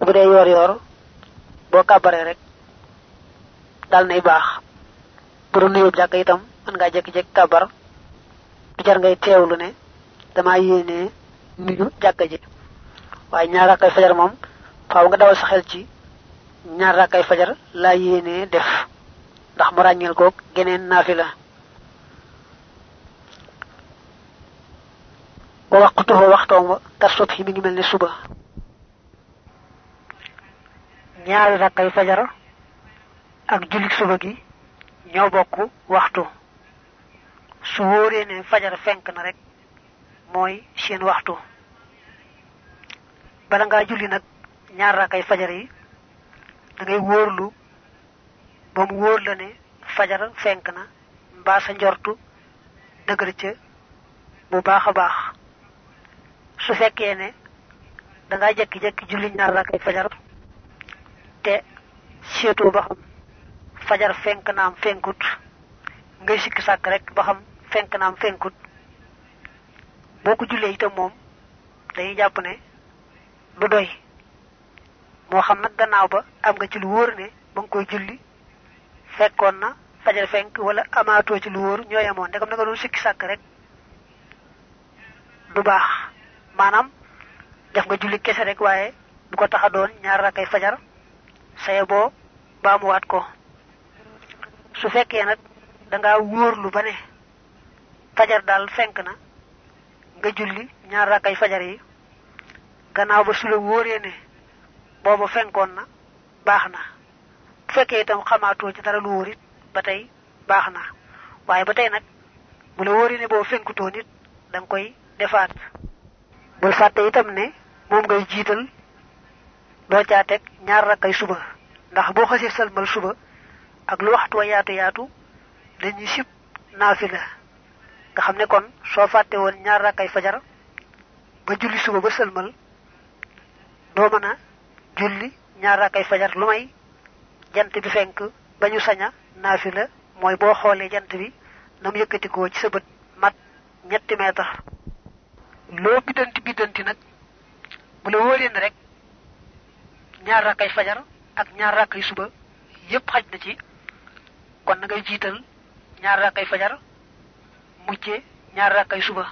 bu dee yor yor boo kàbbaree rek dal nay baax bu doon nuyoo jàkk itam mën ngaa jekki-jekki kàbbar du jar ngay teewlu ne dama yéenee nuyu jàkka ji waaye ñaar rakkay fajar moom faaw nga dawal sa xel ci ñaar rakkay fajar laa yéenee def ndax mu ràññeel koog geneen naafila wa waqtuhu waxtoom wa ka subhi mi ngi mel ne suba ñaari rakkay fajar ak jullit suba gi ñoo bokk waxtu su wóoree ne fajar fenk na rek mooy seen waxtu bala ngaa julli nag ñaar rakkay fajar yi da ngay wóorlu ba mu wóor la ne fajar fenk na mbaa sa njortu dëgër ca bu baax a baax su fekkee ne da ngaa jekki-jekki julli ñaar rakkay fajar te seetoo ba xam fajar fenk naam fenkut ngay sikki sàkk rek ba xam fenk naam fenkut boo ko jullee itam moom dañuy jàpp ne du doy moo xam nag gannaaw ba am nga ci lu wóor ne ba nga koy julli fekkoon na fajar fenk wala amaatoo ci lu wóor ñoo yemoon ndegam na nga doon sikki sàkk rek du baax maanaam def nga julli kese rek waaye du ko tax a doon ñaar rakkay fajar saye boo baamuwaat ko su fekkee nag dangaa wóorlu ba ne fajar daal fenk na nga julli ñaar rakkay fajar yi gannaaw ba su la wóoree ne boobu fenkoon na baax na bu fekkee itam xamaatoo ci dara lu wóor it ba tey baax na waaye ba tey nag bu la wóoree ne boobu fenkutoo nit da nga koy defaat bul fàtte itam ne moom ngay jiital doo caa teg ñaar rakkay suba ndax boo xasee salmal suba ak lu waxtu wa yaatu yaatu dañuy sib naafila nga xam ne kon soo fàtte woon ñaar rakkay fajar ba julli suba ba salmal doo mën a julli ñaar rakkay fajar lu may jant bi fenk ba ñu saña naafila mooy boo xoolee jant bi na mu yëkkatikoo ci sa bët mat 3 meetar loo biddanti nag bu la wóoree ne rek ñaar rakkay fajar ak ñaar rakkay suba yépp xaj na ci kon na ngay jiital ñaar rakkay fajar mujjee ñaar rakkay suba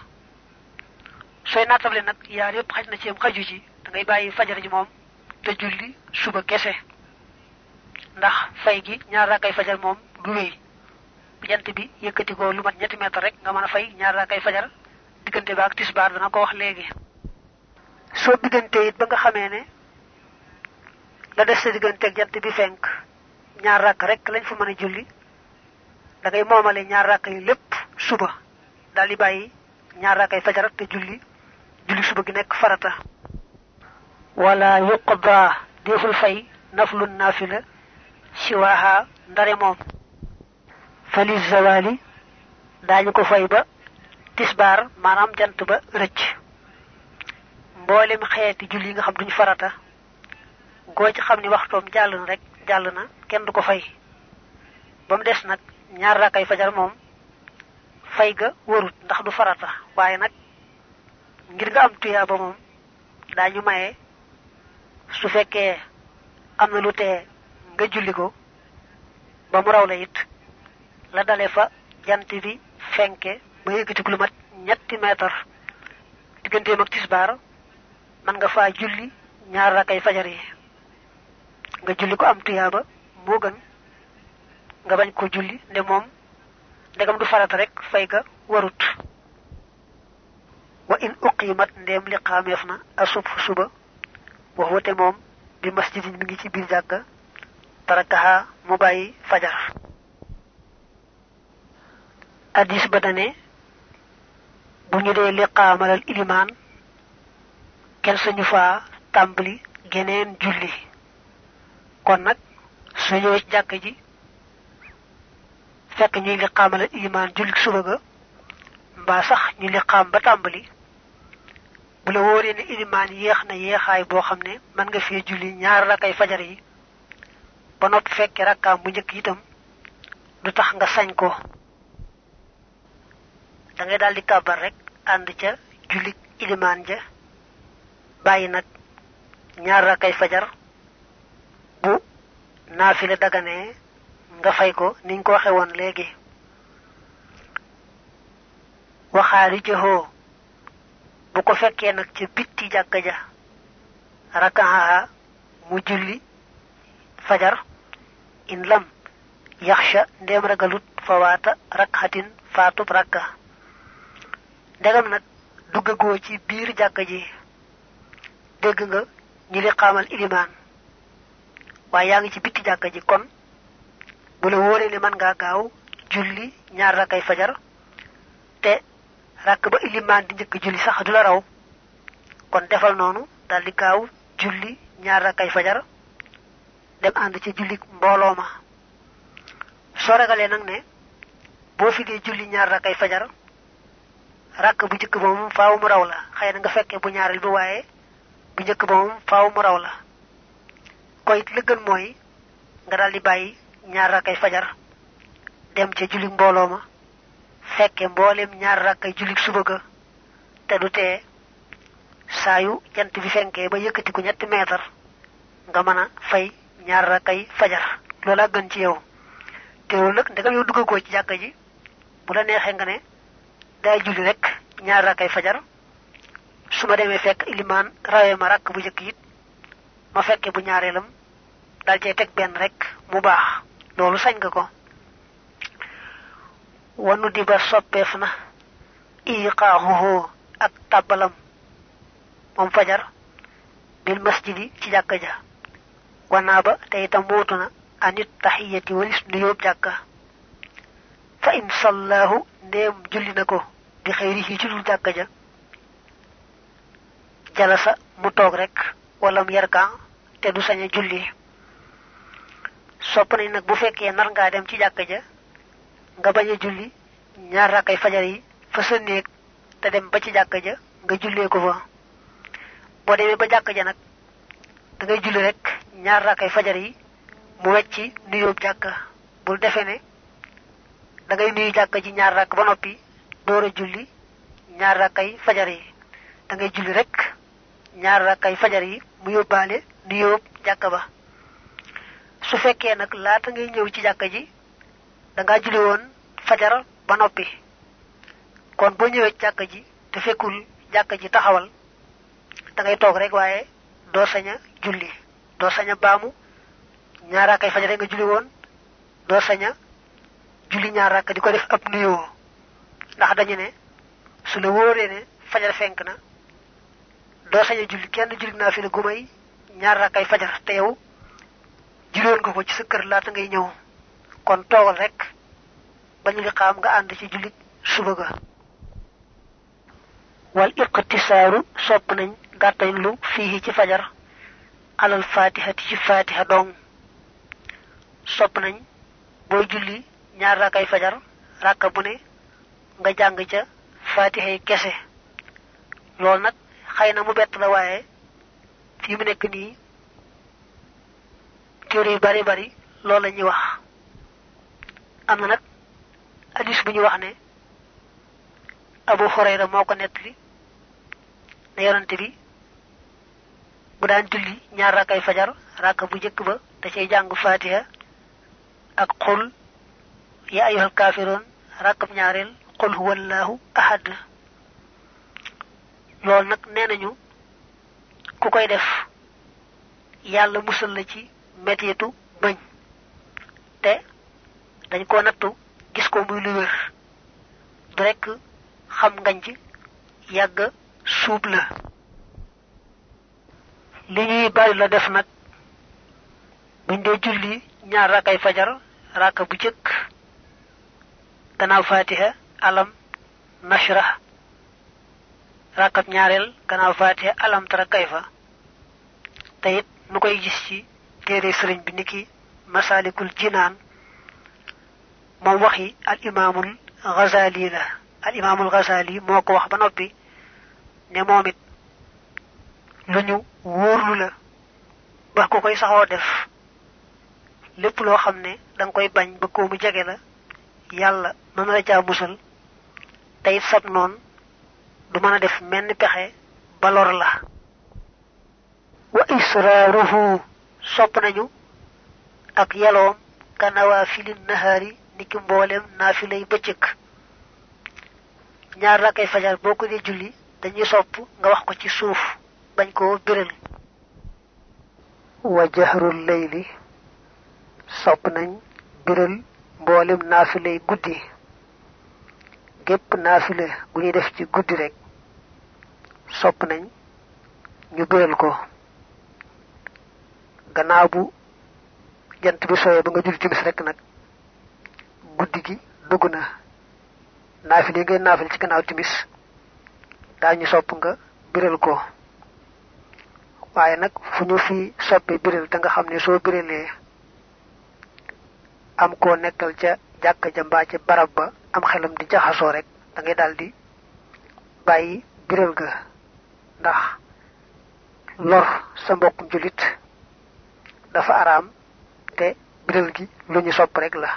sooy naatable nag yaar yépp xaj na ci am xaju ci da ngay bàyyi fajar ji moom te julli suba kese ndax fay gi ñaar rakkay fajar moom du wéy bu jant bi yëkkati ko lu mat 3 meetar rek nga mën a fay ñaar rakkay fajar diggante ba ak tisbaar dana ko wax léegi soo diggante it ba nga xamee ne la des sa diggante ak jant bi fenk ñaar rakk rek lañ fa mën a julli da ngay moomale ñaar rakk yi lépp suba daal di bàyyi ñaar rakkay fajar te julli suba gi nekk farata wala yuqda deful fay naflu naafila siwaaha ndare moom fali zawali daañu ko fay ba tisbaar maanaam jant ba rëcc mboolem xeeti julli yi nga xam duñu farata goo ci xam ni waxtoom jàll na rek jàll na kenn du ko fay ba mu des nag ñaar rakkay fajar moom fay ga warut ndax du farata waaye nag ngir nga am tuyaa ba moom daañu maye su fekkee am na lu tee nga julli ko ba mu raw la it la dale fa jant bi fenke ba yëkkati lu mat 3 meetar digganteem ak tisbaar man nga faa julli ñaar rakkay fajar yi nga julli ko am tuyaaba moo gën nga bañ ko julli nde moom ndegam du farata rek fay ga warut wa in uqimat ndem liqaameef na asub suba wax wate moom bi masjidin mi ngi ci biir jàkka tarakaha mu bàyyi fajar hadis ba dane bu ñu dee liqaamalal ilimaan kenn sañu faa tàmbali geneen julli kon nag su ñëwee ci jàkka ji fekk ñuy liqaamalal ilimaan julli suba ga mbaa sax ñu liqaam ba tàmbali bu la wóoree ne ilimaan yéex na yéexaay boo xam ne mën nga fee julli ñaar rakkay fajar yi ba noppi fekke rakkaam bu njëkk itam du tax nga sañ ko da ngay daal di kàbbar rek ànd ca julli ilimaan ja bàyyi nag ñaar rakkay fajar naafile dagane nga fay ko niñ ko waxe woon léegi. waxaari jëhoo bu ko fekkee nag ci bitti jàkka ja rakaha mu julli fajar in lam yaxsha ndem ragalut fawaata rakhatin faatub rakka. ndegam nag duggagoo ci biir jàkka ji dégg nga ñi li xaamal ilimaan waaye yaa ngi ci bitti jàkka ji, kon bu la wóoree ne man ngaa gaaw julli ñaar rakkay fajar te rakk ba ilimaan di njëkk julli sax du la raw, kon defal noonu dal di gaaw julli ñaar rakkay fajar dem ànd ci julli mbooloo ma. soo ragalee nag ne boo fi dee julli ñaar rakkay fajar rakk bu njëkk ba moom faaw mu raw la, xëy na nga fekkee bu ñaareel bi waaye bu njëkk ba moom faaw mu raw la. koy li gën mooy nga dal di bàyyi ñaar rakkay fajar dem ca julli mbooloo ma fekke mboolem ñaar rakkay julli suba ga te du tee saa yu jant bi fenkee ba yëkkati ko ñetti meetar nga mën a fay ñaar rakkay fajar. loola gën ci yow. teewul nag ndegam yow duggagoo ci jàkka ji bu la neexee nga ne day julli rek ñaar rakkay fajar su ma demee fekk ilimaan rawee ma rakk bu njëkk it ma fekke bu ñaareelam dal cay teg benn rek mu baax. loolu sañ nga ko. wanu di ba soppeef na iqaahuhu ak tàbbalam moom fajar bil masjidi ci jàkka ja wanaa ba te itam mootu na anit taxiyati walis nuyoob jàkka. fa in sallaahu ndéem julli na ko bi xëyrihi ci dul jàkka ja jalasa mu toog rek wala mu yarkan te du sañ a julli. sopp nañ nag bu fekkee nar ngaa dem ci jàkka ja nga bañ a julli ñaar rakkay fajar yi fa sa néeg te dem ba ci jàkka ja nga jullee ko fa. boo demee ba jàkka ja nag da ngay julli rek ñaar rakkay fajar yi mu wecci nuyoob jàkka. bul defee ne da ngay nuyu jàkka ji ñaar rakk ba noppi door a julli ñaar rakkay fajar yi. da ngay julli rek ñaar rakkay fajar yi mu yóbbaale nuyoob jàkka ba. su fekkee nag laata ngay ñëw ci jàkka ji da ngaa julli woon fajar ba noppi, kon boo ñëwee ci jàkka ji te fekkul jàkka ji taxawal da ngay toog rek waaye doo sañ a julli. doo sañ a baamu ñaar rakkay fajar nga julli woon, doo sañ a julli ñaar rakk di ko def ab nuyoo, ndax dañu ne su la wóoree ne fajar fenk na doo sañ a julli kenn julli naa fi la gumay ñaar rakkay fajar te yow julloon nga ko ci sa kër laata ngay ñëw. kon toogal rek ba ñu li xaam nga ànd ci jullit suba ga. wal iqtisaaru sopp nañ gàttañ lu fii ci fajar alal fatihati ci fatiha dong. sopp nañ booy julli ñaar rakkay fajar rakka bu ne nga jàng ca fatiha yi kese. loolu nag xëy na mu bett la waaye fii mu nekk nii téere yu bari bari loolu la ñuy wax. am na nag hadis bu ñu wax ne Abu Hurayra moo ko nettali ne yonante bi bu daan julli ñaar rakkay fajar rakka bu njëkk ba da cay jàng fatiha ak qul ya ayyuhal kaafiroon rakkab ñaareel qul huwallahu ahad. loolu nag nee nañu ku koy def yàlla musal la ci mettitu bañ te dañ ko nattu gis ko muy lu wér du rekk xam ngañ ci yàgg suub la. li ñuy bari la def nag buñ dee julli ñaar rakkay fajar rakka bu jëkk gannaaw fatiha alam nashrah, rakkab ñaareel gannaaw fatiha alam tara kayfa. te it nu koy gis ci téere sëriñ bi niki masalikul jinaan moom waxi al imaamul Ghazali la. al imaamul Ghazali moo ko wax ba noppi ne moom it lu ñu wóorlu la ba ko koy saxoo def lépp loo xam ne danga koy bañ ba ko mu jege la yàlla mën na la caa musal te it sab noon du mën a def menn pexe ba lor la. wa israaruhu sopp nañu ak yaloom ka nawaafilin nahaari niki mboolem naafilay bëccëg ñaar rakay fajar boo ko dee julli dañuy sopp nga wax ko ci suuf bañ koo biral wa jahrul layli sopp nañ biral mboolem naafilay guddi gépp naafile gu ñuy def ci guddi rek sopp nañ ñu biral ko gannaaw bu jant bi soye ba nga julli timis rek nag guddi gi dugg na naafile ngay naafile ci gannaaw timis daañu sopp nga biral ko waaye nag fu ñu fi soppe biral te nga xam ne soo biralee am koo nekkal ca jàkka ja mbaa ca barab ba am xelam di jaxasoo rek da ngay daldi bàyyi biral ga ndax lor sa mbokkum julit dafa araam te biral gi lu ñu sopp rek la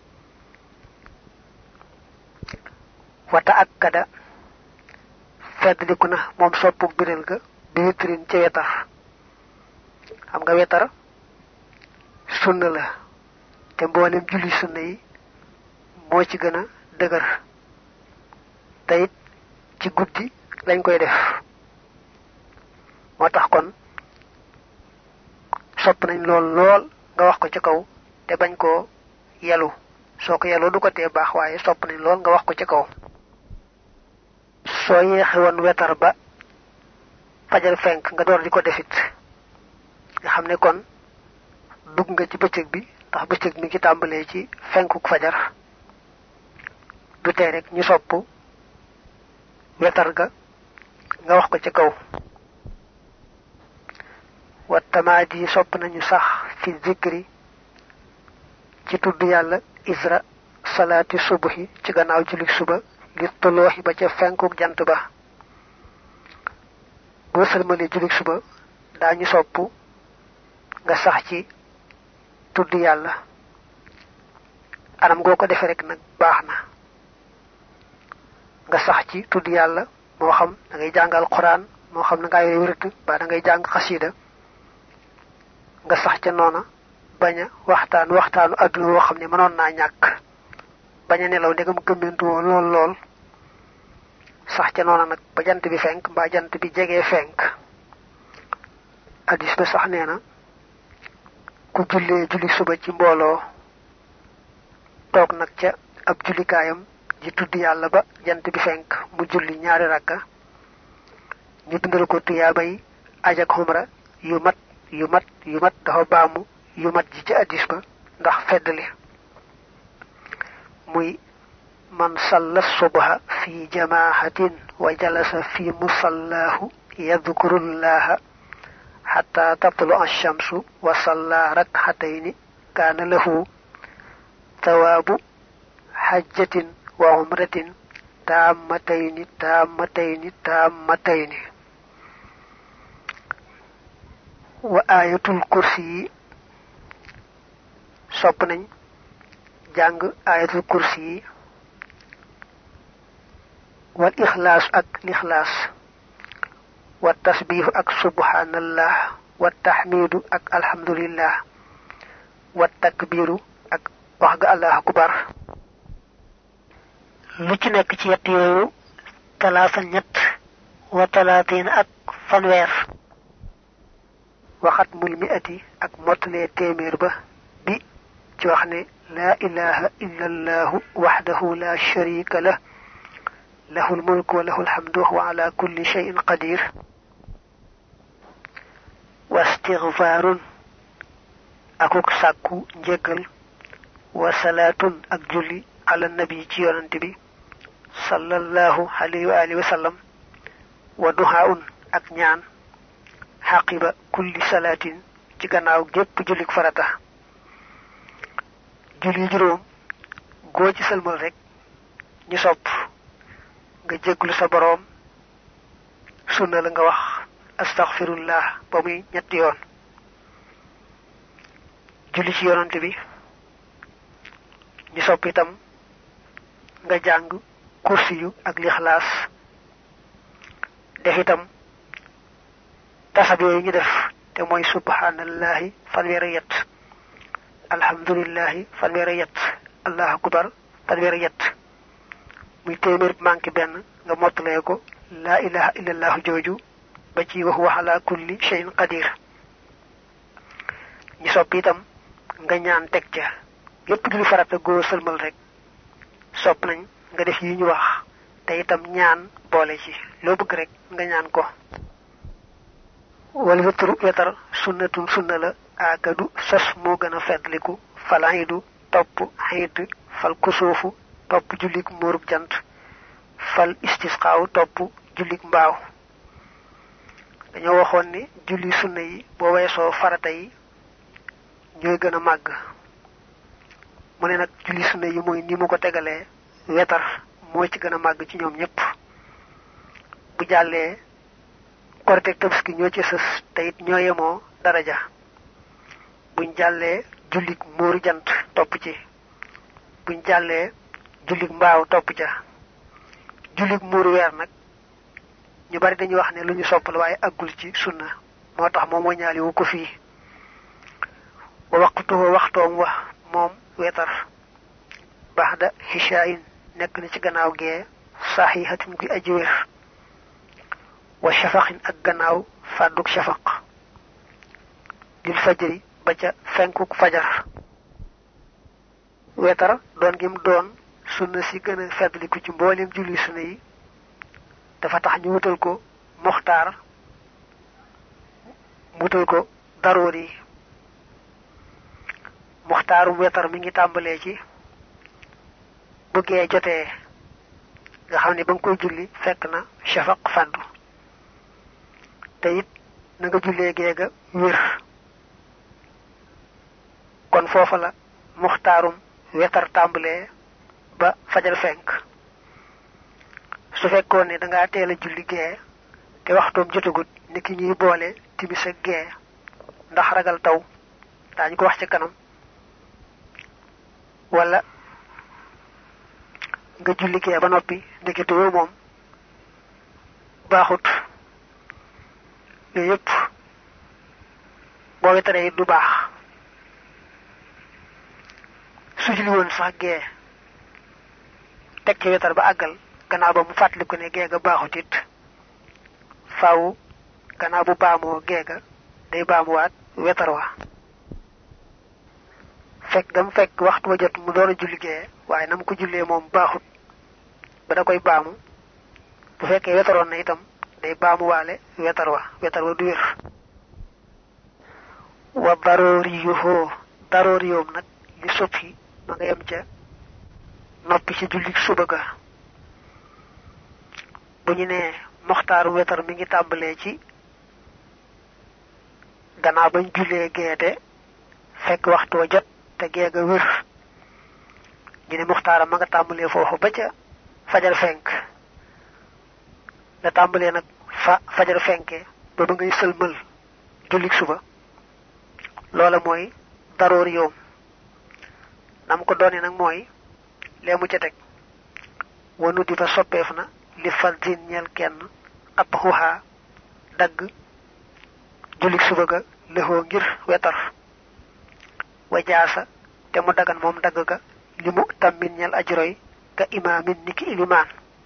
wata akkada feddliku na moom soppuk biral ga bi witrin ca wetar xam nga wetar sunna la te mboolem julli sunna yi moo ci gën a dëgër te it ci guddi lañ koy def moo tax kon sopp nañ lool nga wax ko ci kaw te bañ koo yelu soo ko yeloo du ko tee baax waaye sopp nañ lool nga wax ko ci kaw soo yeexe woon wetar ba fajar fenk nga door di ko defit nga xam ne kon dugg nga ci bëccëg bi ndax bëccëg mi ngi tàmbalee ci fenkuk fajar du tee rek ñu sopp wetar ga nga wax ko ci kaw wa tamaadi sopp nañu sax fi zikri ci tudd yàlla isra salaati subuhi ci gannaaw julik suba li tolooxi ba ca fenkuk jant ba boo sëlmalee julik suba daañu sopp nga sax ci tudd yàlla anam goo ko defee rek nag baax na nga sax ci tudd yàlla moo xam da ngay jàngal Qur'an moo xam na ngaa yore wërët ba da ngay jàng xasida nga sax ca noona bañ a waxtaanu àdduna woo xam ne mënoon naa ñàkk bañ a nelaw ndegam gëmmentu woo lool sax ca noona nag ba jant bi fenk mbaa jant bi jegee fenk addis ba sax nee na ku jullee julli suba ci mbooloo toog nag ca ab jullikaayam ji tudd yàlla ba jant bi fenk mu julli ñaari rakka ñu bindal ko tuyaabay aj ak xumra yu mat dafa baamu yu mat ji ci addis ba ndax feddali muy man salla subha fi jamaahatin wa jalasa fi musallahu yadhkurullaha hatta tatlu ash-shamsu wa salla rak'atayn kana lahu thawabu hajjatin wa umratin tammatayn wa ayatul kursi sopp nañ jàng ayatul kursi wal ikhlaas ak likhlaas wa tasbihu ak subhanallah wa tahmidu ak alhamdulillah wa takbiru ak wax ga allah akbar lu ci nekk ci yett yooyu talaata ñett wa talaatin ak fanweer waxat mul mi'ati ak mottalee téeméer ba bi ci wax ne laa ilaha illa allahu wahdahu la sharika lah lahul mulku wa lahul hamdu wa ala kulli shay'in qadir wa istighfarun akuk sàkku njéggal wa salaatun ak julli ala nabi ci yonante bi sallallahu alayhi wa alihi wa sallam wa duhaun ak ñaan haqiba kulli salatin ci gannaaw gépp jullik farata julli juróom goo ci sëlmal rek ñu sopp nga jégglu sa boroom sunna la nga wax astaghfirullah ba muy ñetti yoon julli ci yonante bi ñu sopp itam nga jàng kursiyu ak lixlaas def itam tasab yooyu ñu def te mooy subhanallahi fanweeri yett alhamdulillahi fanweeri yett allahu akbar fanweeri yett muy téeméer manki benn nga mottalee ko la ilaha illallah jooju ba ci wax wa ala kulli shay'in qadir ñi sopp itam nga ñaan teg ca yépp julli farata goo sëlmal rek sopp nañ nga def yi ñu wax te itam ñaan boole ci loo bëgg rek nga ñaan ko wal witru wetar sunnatun sunna la akadu sos moo gën a feddliku falaidu topp xid fal kusuufu topp jullik muurub jant fal istisqaaw topp jullik mbaaw dañoo waxoon ni julli sunna yi boo weesoo farata yi ñooy gën a màgg mu ne nag julli sunna yi mooy ni mu ko tegalee wetar moo ci gën a màgg ci ñoom ñépp bu jàllee korite tabaski ñoo ci sës te it ñoo yemoo daraja buñ jàllee jullik muuru jant topp ci buñ jàllee jullik mbaaw topp ca jullik muuru weer nag ñu bari dañuy wax ne lu ñu sopp la waaye aggul ci sunna moo tax moom wañaali wu ko fii wa waqtuhu waxtoom wa moom wetar baxda xishaayin nekk na ci gannaaw gee saxihatin guy aji wér wa shafaqin ak gannaaw fàdduk shafaq lil fajri ba ca fenkuk fajar wetar doon gim doon sunna si gën a feddliku ci mbooleem julli sunna yi dafa tax ñu wutal ko muxtaar wutal ko daroori muxtaarum wetar mi ngi tàmbalee ci bu gee jotee nga xam ne ba nga koy julli fekk na shafaq fàddu te it na nga jullee geega wér kon foofa la muxtaarum wetar tàmbalee ba fajar fenk su fekkoon ne dangaa teel a julli gee te waxtoom jotagut ni ki ñuy boole timis ak gee ndax ragal taw daañu ko wax ci kanam wala nga julli gee ba noppi ndekete yoo moom baaxut yooyu yëpp boo wetaree it du baax su julli woon sax gee teg ci wetar ba àggal gannaaw ba mu fàttaliku ne geega baaxut it faaw gannaaw bu baamoo geega day baamuwaat wetar wa fekk gam fekk waxtu wa jot mu doon a julli gee waaye na mu ko jullee moom baaxut ba da koy baamu bu fekkee wetaroon na itam day baamuwaale wetar wa du wér wa darooriyuhu darooriyoom nag li soppi ma nga yem ca noppi ci julli suba ga bu ñu nee moxtaaru wetar mi ngi tàmbalee ci gannaaw bañ jullee geete fekk waxtu wa jot te geega wér ñu ne moxtaaram ma nga tàmbalee foofu ba ca fajar fenk la tàmbalee nag fajar fenke ba ba ngay sëlmal jullik suba loola mooy daroor yoom nam ko doone nag mooy lee mu ca teg wanu di ba soppeef na li fardin ñel kenn ab xuxaa dagg jullik suba ga lëxoo ngir wetar wa jaasa te mu dagan moom dagg ga li mu tammin ñel ajroy ka imaamin niki ilimaan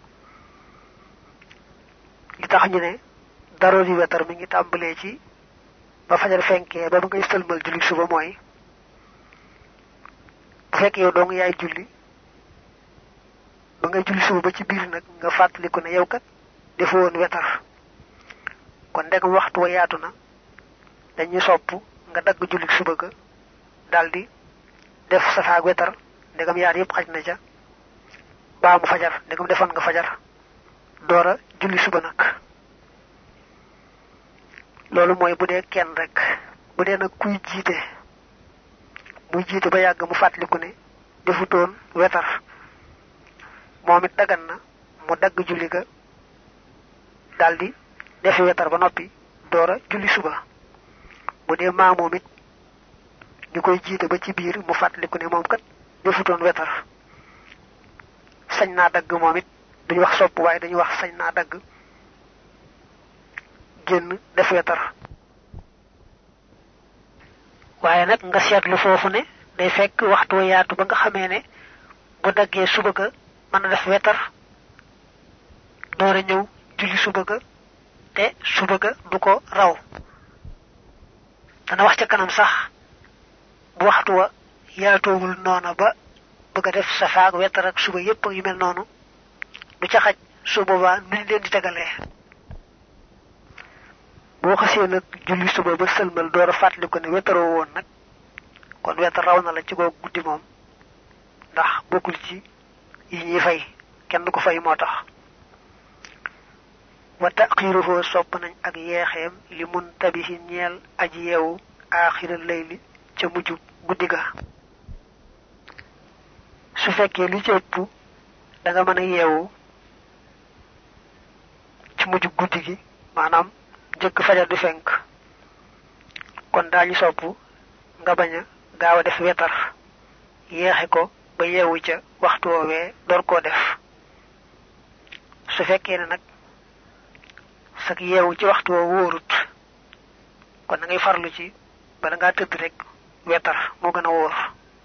li tax ñu ne daroor yi wetar mi ngi tàmbalee ci ba fajar fenkee ba ngay sëlmal jullik suba mooy bu fekkee yow dong yaay julli ba ngay julli suba ba ci biir nag nga fàttaliku ne yow kat defoo woon wetar kon ndegam waxtu wa yaatu na dañuy sopp nga dagg jullik suba ga daldi def safaak wetar ndegam yaar yépp xaj na ca baamu fajar ndegam defoon nga fajar doora julli suba nag loolu mooy bu dee kenn rek bu dee nag kuy jiite muy jiite ba yàgg mu fàttaliku ne defutoon wetar moom it dagan na mu dagg julli ga daldi defi wetar ba noppi doora julli suba bu dee maamoom it ñu koy jiite ba ci biir mu fàttaliku ne moom kat defutoon wetar sañ naa dagg moom it duñu wax sopp waaye dañuy wax sañ naa dagg génn def wetar waaye nag nga seetlu foofu ne day fekk waxtu yaatu ba nga xamee ne bu daggee suba ga mën def wetar doora ñëw julli suba ga te suba ga du ko raw dana wax ca kanam sax bu waxtu wa yaatoowul noona ba bëgg def safaak wetar ak suba yépp yu mel noonu du ca xaj su boobaa nuñ leen di tegalee boo xasee nag julli suba ba sëlmal door a fàttali ko ne wetaroo woon nag kon wetar raw na la ci googu guddi moom ndax bokkul ci yi ñuy fay kenn du ko fay moo tax wa taqiruhu sopp nañ ak yeexeem li muntabihi ñeel aji yeewu aaxiral layli ca mujju guddi ga su fekkee li ci ëpp da nga mën a yeewu ci mujju guddi gi maanaam jëkk fajar di fenk kon daañu sopp nga bañ a gaaw a def wetar yeexe ko ba yeewu ca waxtu woowee door koo def su fekkee ne nag sak yeewu ci waxtu woo wóorut kon da ngay farlu ci bala ngaa tëdd rek wetar moo gën a wóor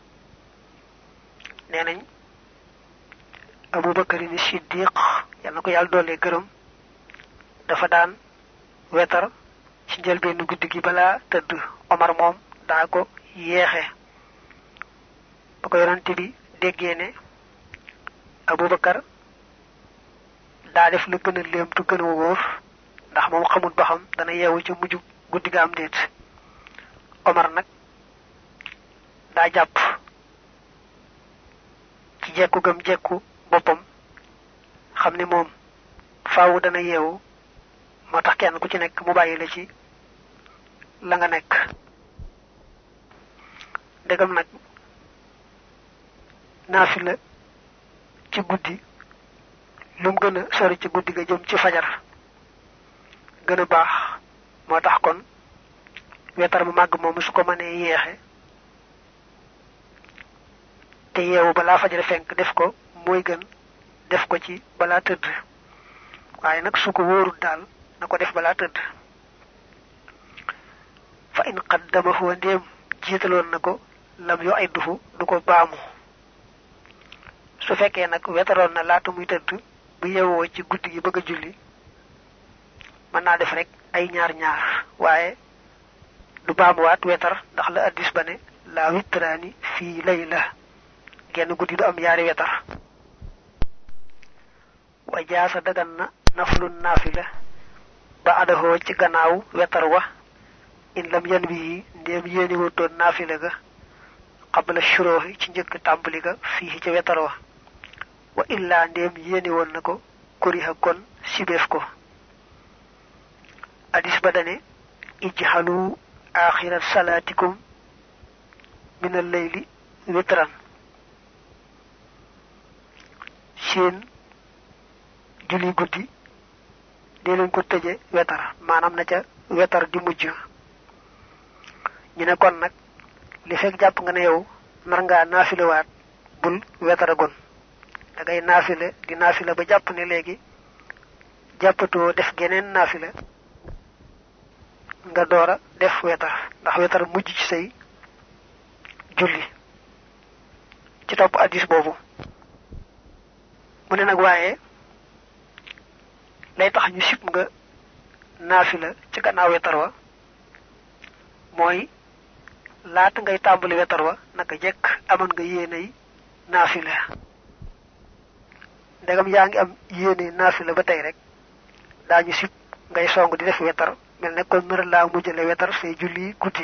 nee nañ Abubakar ni Siddiq yal na ko yàlla doole gërëm dafa daan wetar ci njëlbeenu guddi gi balaa tëdd Omar moom daa ko yeexe ba ko yonante bi déggee ne Abubakar daa def lu gën a léem tu gën a wóor ndax moom xamul ba xam dana yeewu ci mujj guddi ga am déet Omar nag daa jàpp ci jekku gam jekku boppam xam ne moom faawu dana yeewu moo tax kenn ku ci nekk mu bàyyi la ci la nga nekk dëggam nag naafila ci guddi lum gën a sori ci guddi ga jëm ci fajar gën a baax moo tax kon wetar mu màgg moom su ko mënee yeexe te yeewu balaa fajar fenk def ko mooy gën def ko ci balaa tëdd waaye nag su ko wóorul daal na ko def balaa tëdd fa in qaddamahu ndéem jiitaloon na ko lam yo ay dufu du ko baamu su fekkee nag wetaroon na laata muy tëdd bu yeewoo ci guddi gi bëgg a julli mën naa def rek ay ñaar ñaar waaye du baamuwaat wetar ndax la addis ba ne la witraani fii layla genn guddi du am yaari wetar wa jaasa dagan na naflu naafila ba adahoo ci gannaaw wetar wa in lam yan wi ndéem yéeni wutoon naafila ga qabla shuruhi ci njëkk tàmbali ga fii ci wetar wa illa ndéem yéeni woon na ko kuriha kon sibeef ko hadis ba dane ijhalu akhirat salatikum min al-layli witran seen julli guddi de leen ko tëje wetar maanaam na ca wetar di mujj ñu ne kon nag li fekk jàpp nga ne yow nar ngaa naafilewaat bul wetaragon da ngay naafile di naafile ba jàpp ne léegi jàppatoo def geneen naafile nga doora def wetar ndax wetar mujj ci say julli ci topp hadis boobu mu ne nag waaye lay tax ñu sip nga naafila ci gannaaw wetar wa mooy laata ngay tàmbali wetar wa naka jekk amoon nga yéenay naafila ndegam yaa ngi am yéene naafila ba tey rek daañu sip ngay song di def wetar mel ne kon nar laa mujjale wetar say julli guddi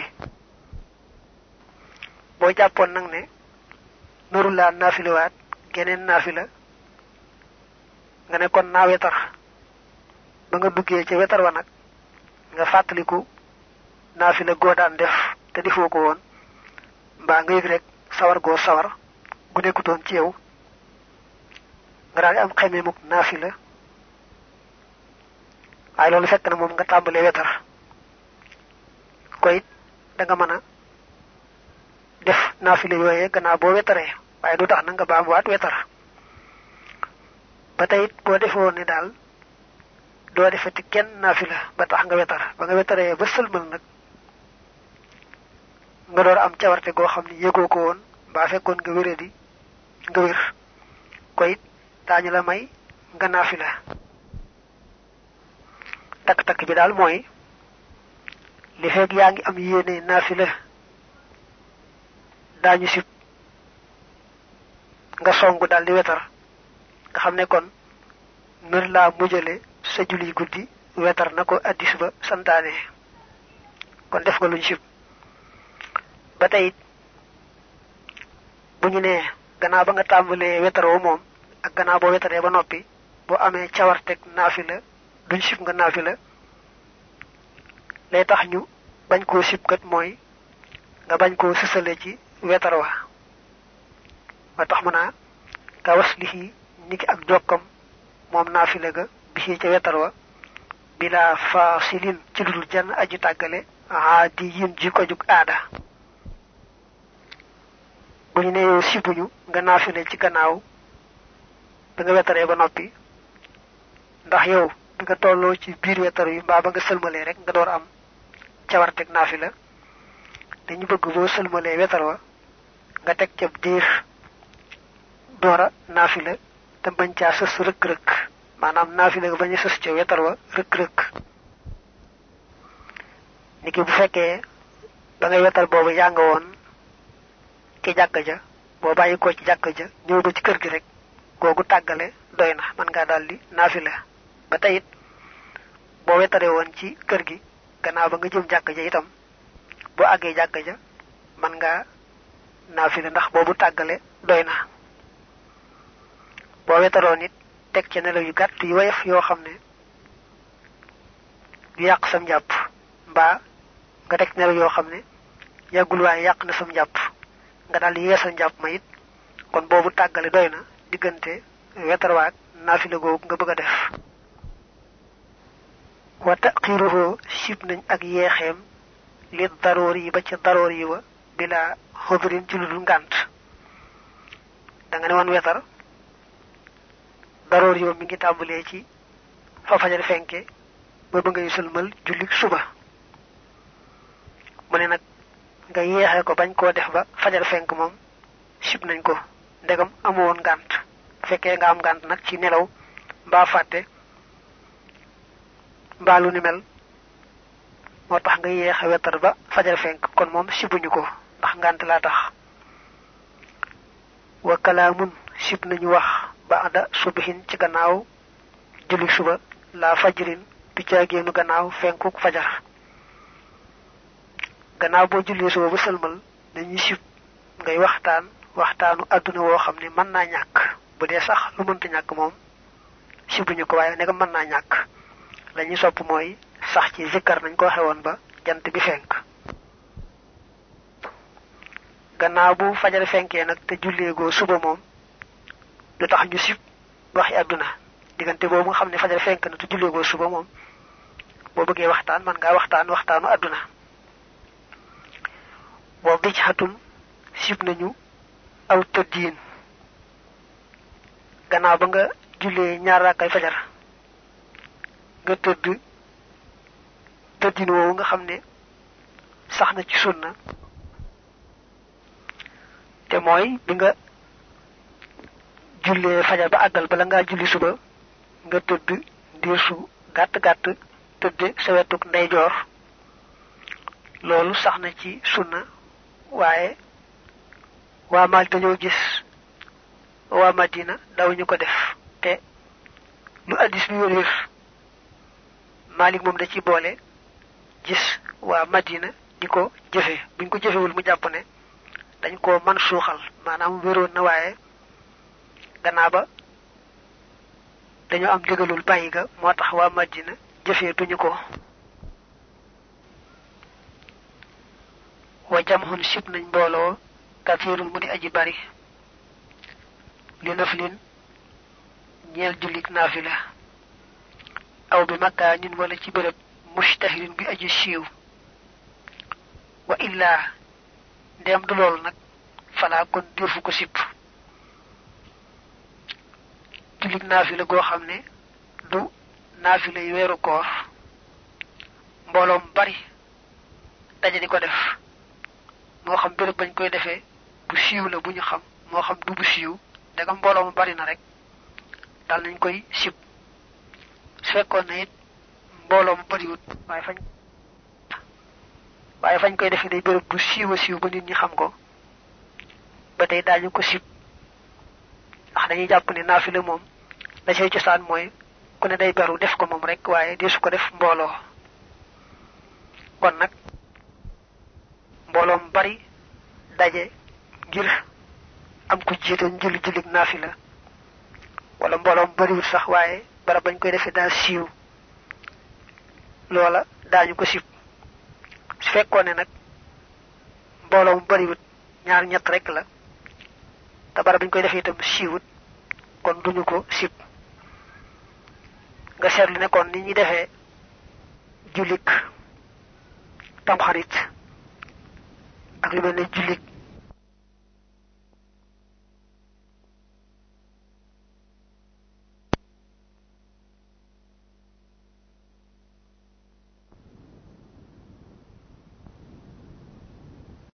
boo jàppoon nag ne naru laa naafilawaat geneen naafila nga ne kon naa wetar ba nga duggee ci wetar wa nag nga fàttaliku naafila goo daan def te defoo ko woon mbaa nga yëg rek sawar goo sawar gu nekkutoon ci yow nga daal am xamee muk naafila waaye loolu fekk na moom nga tàmbalee wetar koy da nga mën a def naafila yooyee gannaaw boo wetaree waaye du tax na nga baamuwaat wetar ba tey boo defoo ne daal doo defati kenn naafila ba tax nga wetar ba nga wetaree ba sëlmal nag nga door am cawarte goo xam ne yëgoo ko woon mbaa fekkoon nga wéradi nga wér ko it daañu la may nga naafila takk-takk bi daal mooy li fekk yaa ngi am yéene naafila daañu sib nga songu daal di wetar nga xam ne kon nër laa mujjale sa julli guddi wetar na ko addis ba santaane kon def nga luñ sib ba tey bu ñu nee gannaaw ba nga tàmbalee wetaroo moom ak gannaaw boo wetaree ba noppi boo amee cawarteg naafila duñ sib nga naafila lay tax ñu bañ koo sib kat mooy nga bañ koo sësale ci wetar wa ba tax mu naa ka waslihi niki ak jokkam moom naafila ga bi ca wetar wa bila fasilin ci ludul jenn aji tàggale aadi yin ji ko jug aada bu ñu nee sibuñu nga naafile ci gannaaw da nga wetaree ba noppi ndax yow bi nga tolloo ci biir wetar yi mbaa ba nga sëlmalee rek nga door am cawarteg naafila dañu bëgg boo sëlmalee wetar wa nga teg ca diir doora naafila te bañ caa sës rëkk-rëkk maanaam naafila nga bañ a sës ca wetar wa rëkk-rëkk niki bu fekkee ba ngay wetar boobu yaa nga woon ci jàkka ja boo bàyyi ko ci jàkka ja ñëw ba ci kër gi rek googu tàggale doy na man ngaa daldi naafila ba tey it boo wetare woon ci kër gi gannaaw ba nga jëm jàkka ja itam boo àggee jàkka ja man ngaa naafila ndax boobu tàggale doy na boo wetaroon it teg ci nelaw yu gàtt yu woyof yoo xam ne du yàq sam njàpp mbaa nga teg nelaw yoo xam ne yàggul waaye yàq na sam njàpp nga daal di yeesal njàpp ma it kon boobu tàggale doy na diggante wetarwaak naafila googu nga bëgg a def wa taxiruhu sib nañ ak yeexeem li daroor yi ba ca daroor yi wa bila xodrin ci ludul ngànt da nga ne woon wetar daroor yi wa mi ngi tàmbalee ci fa fajar fenke ba ba ngay sëlmal jullik suba mu ne nag nga yeexee ko bañ koo def ba fajar fenk moom sib nañ ko ndegam amoon ngànt fekkee nga am ngànt nag ci nelaw mbaa fàtte mbaa lu ni mel moo tax nga yeexe wetar ba fajar fenk kon moom sibuñu ko ndax ngànt laa tax wa kalaamun sib nañu wax ba'da subhin ci gannaaw julli suba la fajrin du caagéenu gannaaw fenkuk fajar gannaaw boo jullee suba ba sëlmal dañuy sib ngay waxtaanu àdduna woo xam ne mën naa ñàkk bu dee sax lu mënta ñàkk moom sibuñu ko waaye ne mën naa ñàkk lañuy sopp mooy sax ci zikkar nañ ko xewoon ba jant bi fenk gannaaw bu fajar fenkee nag te julleegoo suba moom du tax ñu sib waxi àdduna diggante boobu nga xam ne fajar fenk na te julleegoo suba moom boo bëggee waxtaan man ngaa waxtaanu àdduna wa bijhatum sib nañu aw tëddiin gannaaw ba nga jullee ñaar rakkay fajar nga tëddin woowu nga xam ne sax na ci sunna te mooy bi nga jullee fajar ba àggal bala ngaa julli suba nga tëdd ndiir su gàtt tëdde sa wetuk ndeyjoor loolu sax na ci sunna waaye waa Maalik dañoo gis waa Madina dawuñu ko def te lu addis bi wér Maalik moom da ci boole gis waa Madina di ko jëfe buñ ko jëfewul mu jàpp ne dañ ko man suuxal maanaam wéroon na waaye gannaaw ba dañoo am digalul bàyyi ga moo tax waa Madina jëfeetuñu ko wa jamhun sib nañ mbooloo kathirul mu di aji bari li naflin ñeel jullik naafila aw bi makaanin wala ci bërëb mushtahirin bi aji siiw wa illaa ndem du loolu nag falaa kon defu ko sib jullik naafila goo xam ne du naafila yu weeru koor mbooloom bari daje di ko def moo xam béréb bañ koy defee bu siiw la bu ñu xam moo xam du bu siiw ndegam mbooloo mu bari na rek dal nañ koy sib su fekkoon ne it mbooloo mu bariwut waaye fañ koy defee day béréb bu siiw siiw ba nit ñi xam ko ba tey daañu ko sib ndax dañuy jàpp ne naafila moom la cay cosaan mooy ku ne day beru def ko moom rek waaye deesu ko def mbooloo kon nag mbooloo mu bari daje ngir am ku jiite jullig naafila wala mbooloo mu bariwut sax waaye bara bañ koy defee daa siiw loola daañu ko sib su fekkoon ne nag mbooloo mu bariwut ñaar ñett rek la te bara bañ koy defee itam siiwut kon duñu ko sib nga seetlu ne kon ni ñi defee jullik tamxarit ak lu mel ne jullik